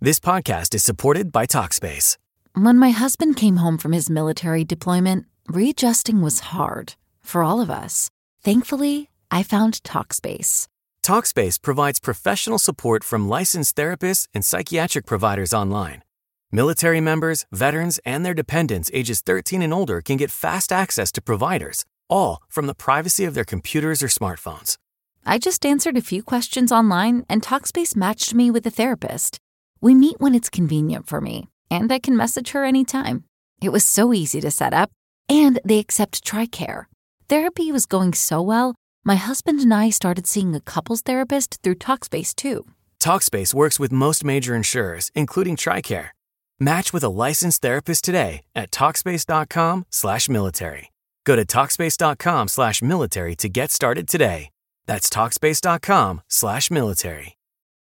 This podcast is supported by Talkspace. When my husband came home from his military deployment, readjusting was hard for all of us. Thankfully, I found Talkspace. Talkspace provides professional support from licensed therapists and psychiatric providers online. Military members, veterans, and their dependents ages 13 and older can get fast access to providers, all from the privacy of their computers or smartphones. I just answered a few questions online, and Talkspace matched me with a therapist. We meet when it's convenient for me, and I can message her anytime. It was so easy to set up, and they accept TRICARE. Therapy was going so well, my husband and I started seeing a couples therapist through Talkspace too. Talkspace works with most major insurers, including TRICARE. Match with a licensed therapist today at Talkspace.com/military. Go to Talkspace.com/military to get started today. That's Talkspace.com/military.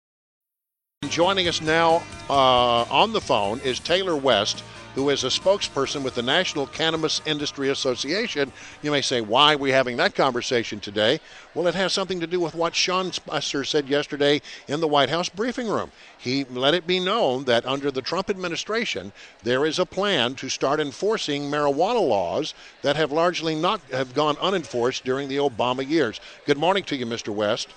Joining us now on the phone is Taylor West, who is a spokesperson with the National Cannabis Industry Association. You may say, why are we having that conversation today? Well, it has something to do with what Sean Spicer said yesterday in the White House briefing room. He let it be known that under the Trump administration, there is a plan to start enforcing marijuana laws that have largely not have gone unenforced during the Obama years. Good morning to you, Mr. West.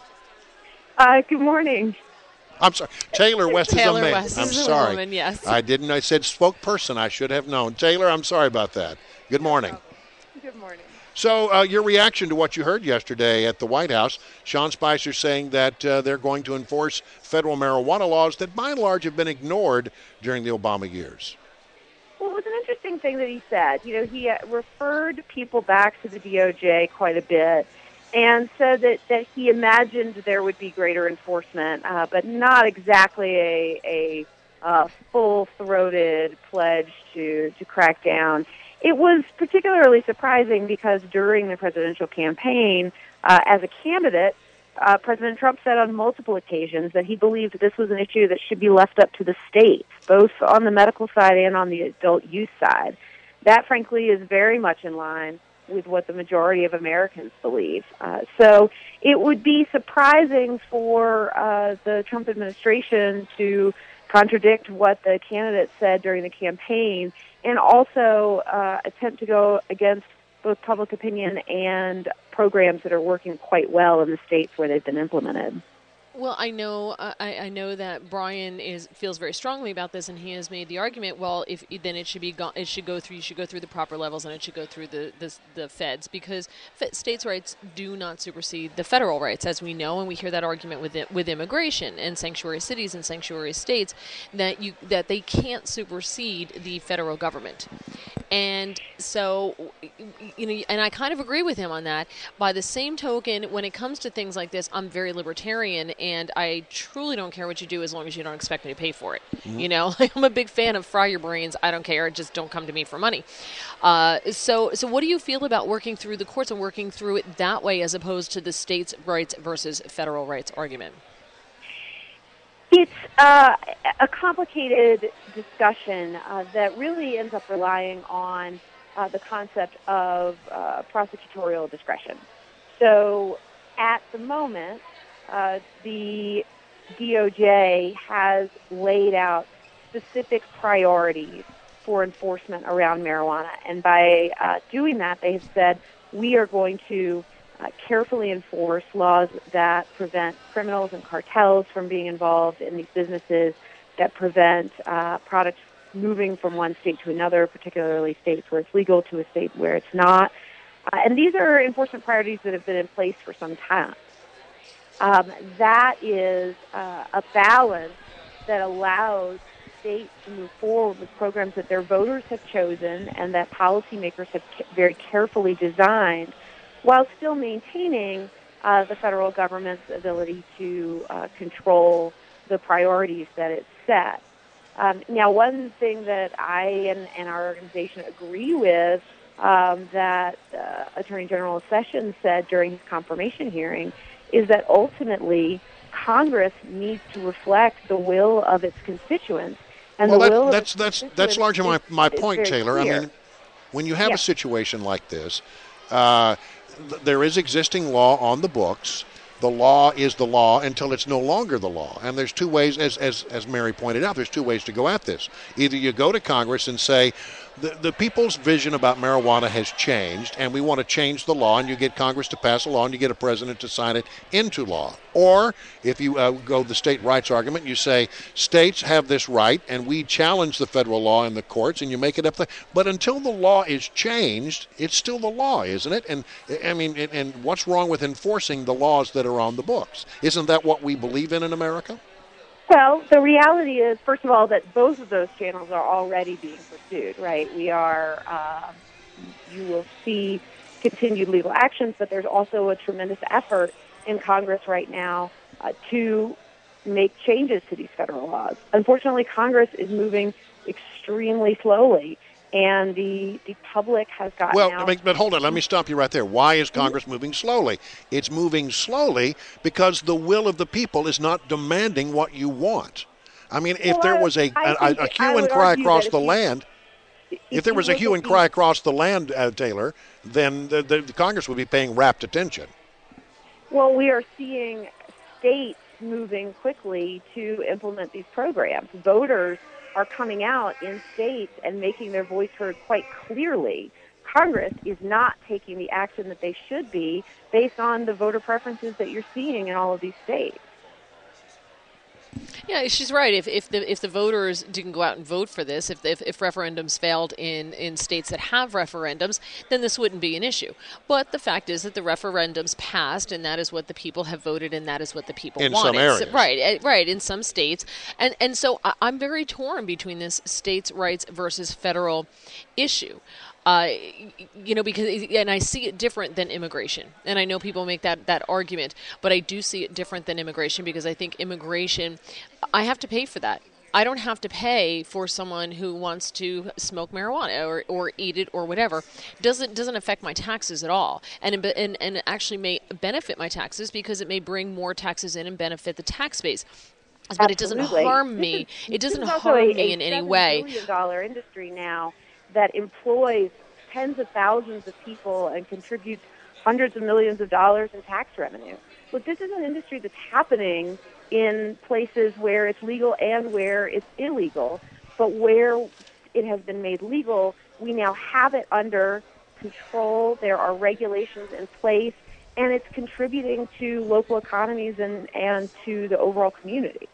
Good morning. I'm sorry. Taylor West is a man. West I'm is sorry. A woman, yes. I said spokesperson. I should have known. Taylor, I'm sorry about that. Good morning. Good morning. So your reaction to what you heard yesterday at the White House, Sean Spicer saying that they're going to enforce federal marijuana laws that by and large have been ignored during the Obama years. Well, it was an interesting thing that he said. You know, he referred people back to the DOJ quite a bit and said that he imagined there would be greater enforcement, but not exactly a full-throated pledge to crack down. It was particularly surprising because during the presidential campaign, as a candidate, President Trump said on multiple occasions that he believed this was an issue that should be left up to the states, both on the medical side and on the adult use side. That, frankly, is very much in line with what the majority of Americans believe. So it would be surprising for the Trump administration to contradict what the candidate said during the campaign and also attempt to go against both public opinion and programs that are working quite well in the states where they've been implemented. Well, I know that Brian feels very strongly about this, and he has made the argument. Well, if then it should be you should go through the proper levels, and it should go through the feds, because states' rights do not supersede the federal rights, as we know, and we hear that argument with immigration and sanctuary cities and sanctuary states that they can't supersede the federal government. And so, and I kind of agree with him on that. By the same token, when it comes to things like this, I'm very libertarian, and I truly don't care what you do as long as you don't expect me to pay for it. Mm-hmm. I'm a big fan of fry your brains. I don't care. Just don't come to me for money. So what do you feel about working through the courts and working through it that way as opposed to the states' rights versus federal rights argument? It's a complicated discussion that really ends up relying on the concept of prosecutorial discretion. So at the moment, the DOJ has laid out specific priorities for enforcement around marijuana. And by doing that, they have said, we are going to carefully enforce laws that prevent criminals and cartels from being involved in these businesses, that prevent products moving from one state to another, particularly states where it's legal to a state where it's not. And these are enforcement priorities that have been in place for some time. That is a balance that allows states to move forward with programs that their voters have chosen and that policymakers have very carefully designed, while still maintaining the federal government's ability to control the priorities that it's set. Now, one thing that I and our organization agree with that Attorney General Sessions said during his confirmation hearing is that ultimately Congress needs to reflect the will of its constituents. And that's largely my point, Taylor. Clear. I mean, when you have a situation like this, there is existing law on the books the law is the law until it's no longer the law. And there's two ways, as Mary pointed out, there's two ways to go at this. Either you go to Congress and say, the people's vision about marijuana has changed, and we want to change the law, and you get Congress to pass a law, and you get a president to sign it into law. Or if you go the state rights argument, you say states have this right, and we challenge the federal law in the courts, and you make it up there. But until the law is changed, it's still the law, isn't it? And I mean, and what's wrong with enforcing the laws that are on the books? Isn't that what we believe in America? Well, the reality is, first of all, that both of those channels are already being pursued, right? We are, you will see continued legal actions, but there's also a tremendous effort in Congress right now to make changes to these federal laws. Unfortunately, Congress is moving extremely slowly, and the public has gotten out. But hold on, let me stop you right there. Why is Congress moving slowly? It's moving slowly because the will of the people is not demanding what you want. I mean, if there was a hue and cry across the land, if there was a hue and cry across the land, Taylor, then the Congress would be paying rapt attention. Well, we are seeing states moving quickly to implement these programs. Voters are coming out in states and making their voice heard quite clearly. Congress is not taking the action that they should be based on the voter preferences that you're seeing in all of these states. Yeah, she's right. If the voters didn't go out and vote for this, if referendums failed in states that have referendums, then this wouldn't be an issue. But the fact is that the referendums passed, and that is what the people have voted, and that is what the people wanted. In some areas. So, right, in some states. And so I'm very torn between this states' rights versus federal issue. Because, and I see it different than immigration. And I know people make that argument, but I do see it different than immigration because I think immigration, I have to pay for that. I don't have to pay for someone who wants to smoke marijuana or eat it or whatever. Doesn't affect my taxes at all, and actually may benefit my taxes because it may bring more taxes in and benefit the tax base. But it doesn't harm me. It doesn't harm me in any way. It's a $7 billion industry now that employs tens of thousands of people and contributes hundreds of millions of dollars in tax revenue. Look, this is an industry that's happening in places where it's legal and where it's illegal. But where it has been made legal, we now have it under control. There are regulations in place, and it's contributing to local economies and to the overall community.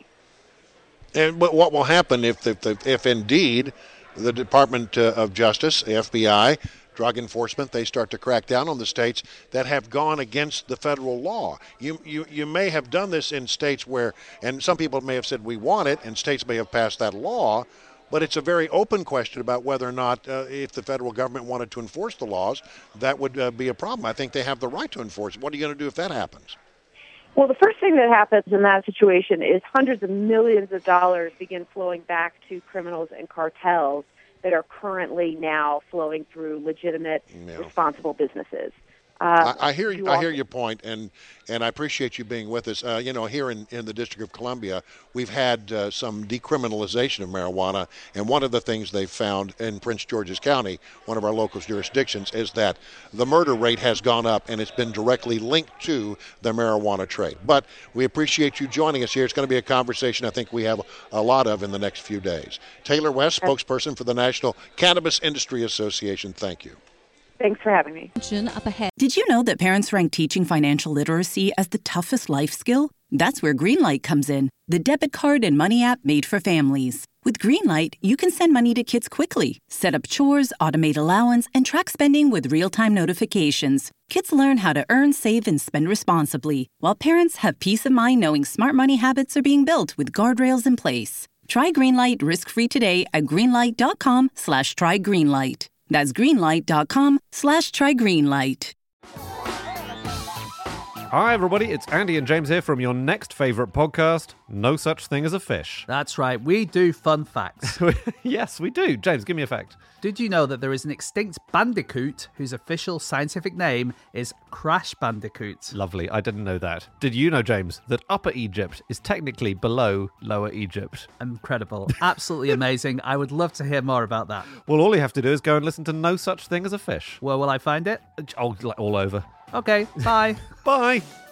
And what will happen if indeed the Department of Justice, the FBI, Drug Enforcement, they start to crack down on the states that have gone against the federal law? You may have done this in states where, and some people may have said we want it, and states may have passed that law, but it's a very open question about whether or not, if the federal government wanted to enforce the laws, that would be a problem. I think they have the right to enforce it. What are you going to do if that happens? Well, the first thing that happens in that situation is hundreds of millions of dollars begin flowing back to criminals and cartels that are currently now flowing through legitimate, responsible businesses. I hear your point, and I appreciate you being with us. Here in the District of Columbia, we've had some decriminalization of marijuana, and one of the things they've found in Prince George's County, one of our local jurisdictions, is that the murder rate has gone up, and it's been directly linked to the marijuana trade. But we appreciate you joining us here. It's going to be a conversation I think we have a lot of in the next few days. Taylor West, spokesperson for the National Cannabis Industry Association, thank you. Thanks for having me. Did you know that parents rank teaching financial literacy as the toughest life skill? That's where Greenlight comes in, the debit card and money app made for families. With Greenlight, you can send money to kids quickly, set up chores, automate allowance, and track spending with real-time notifications. Kids learn how to earn, save, and spend responsibly, while parents have peace of mind knowing smart money habits are being built with guardrails in place. Try Greenlight risk-free today at greenlight.com/trygreenlight. That's greenlight.com/trygreenlight. Hi, everybody. It's Andy and James here from your next favourite podcast, No Such Thing as a Fish. That's right. We do fun facts. Yes, we do. James, give me a fact. Did you know that there is an extinct bandicoot whose official scientific name is Crash Bandicoot? Lovely. I didn't know that. Did you know, James, that Upper Egypt is technically below Lower Egypt? Incredible. Absolutely amazing. I would love to hear more about that. Well, all you have to do is go and listen to No Such Thing as a Fish. Where will I find it? Oh, all over. Okay, bye. Bye.